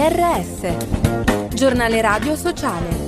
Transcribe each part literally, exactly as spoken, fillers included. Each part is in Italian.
R S, giornale radio sociale.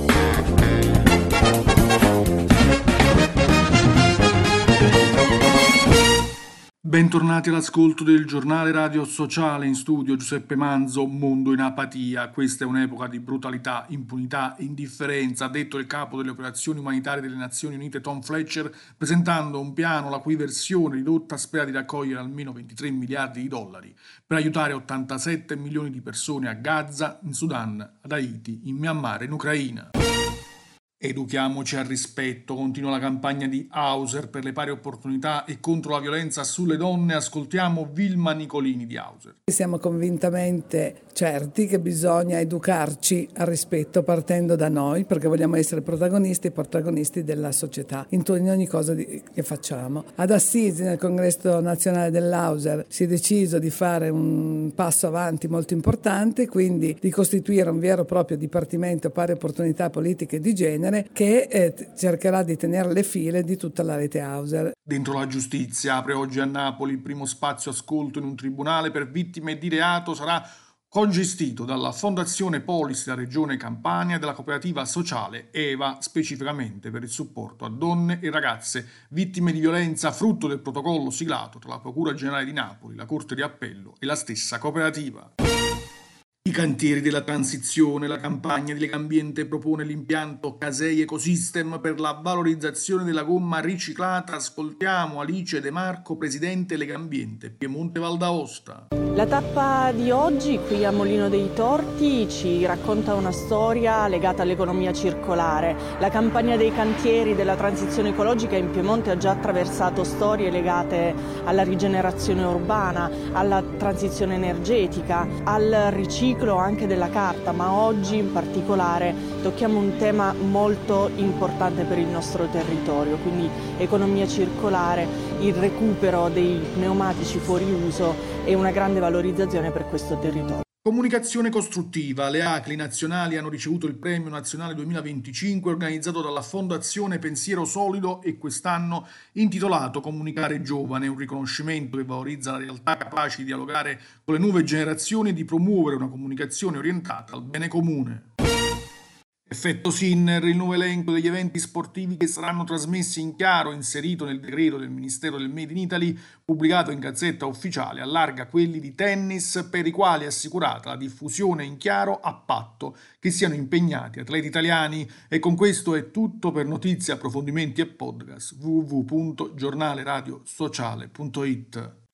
Bentornati all'ascolto del giornale radio sociale. In studio Giuseppe Manzo. Mondo in apatia. Questa è un'epoca di brutalità, impunità, indifferenza, ha detto il capo delle operazioni umanitarie delle Nazioni Unite Tom Fletcher, presentando un piano la cui versione ridotta spera di raccogliere almeno ventitré miliardi di dollari per aiutare ottantasette milioni di persone a Gaza, in Sudan, ad Haiti, in Myanmar e in Ucraina. Educhiamoci al rispetto, continua la campagna di Hauser per le pari opportunità e contro la violenza sulle donne. Ascoltiamo Vilma Nicolini di Hauser. Siamo convintamente certi che bisogna educarci al rispetto partendo da noi, perché vogliamo essere protagonisti e protagonisti della società in ogni cosa di, che facciamo. Ad Assisi, nel congresso nazionale dell'Hauser, si è deciso di fare un passo avanti molto importante, quindi di costituire un vero e proprio dipartimento pari opportunità politiche di genere che eh, cercherà di tenere le file di tutta la rete Hauser. Dentro la giustizia apre oggi a Napoli il primo spazio ascolto in un tribunale per vittime di reato. Sarà cogestito dalla Fondazione Polis della Regione Campania e dalla cooperativa sociale EVA, specificamente per il supporto a donne e ragazze vittime di violenza, frutto del protocollo siglato tra la Procura Generale di Napoli, la Corte di Appello e la stessa cooperativa. I cantieri della transizione, la campagna di Legambiente propone l'impianto Casei Ecosystem per la valorizzazione della gomma riciclata. Ascoltiamo Alice De Marco, presidente Legambiente Piemonte Val d'Aosta. La tappa di oggi qui a Molino dei Torti ci racconta una storia legata all'economia circolare. La campagna dei cantieri della transizione ecologica in Piemonte ha già attraversato storie legate alla rigenerazione urbana, alla transizione energetica, al riciclo anche della carta, ma oggi in particolare tocchiamo un tema molto importante per il nostro territorio, quindi economia circolare, il recupero dei pneumatici fuori uso e una grande valorizzazione per questo territorio. Comunicazione costruttiva. Le A C L I nazionali hanno ricevuto il Premio Nazionale duemilaventicinque organizzato dalla Fondazione Pensiero Solido e quest'anno intitolato Comunicare Giovane, un riconoscimento che valorizza la realtà capace di dialogare con le nuove generazioni e di promuovere una comunicazione orientata al bene comune. Effetto Sinner, il nuovo elenco degli eventi sportivi che saranno trasmessi in chiaro, inserito nel decreto del Ministero del Made in Italy, pubblicato in Gazzetta Ufficiale, allarga quelli di tennis per i quali è assicurata la diffusione in chiaro a patto che siano impegnati atleti italiani. E con questo è tutto. Per notizie, approfondimenti e podcast w w w punto giornale radio sociale punto it.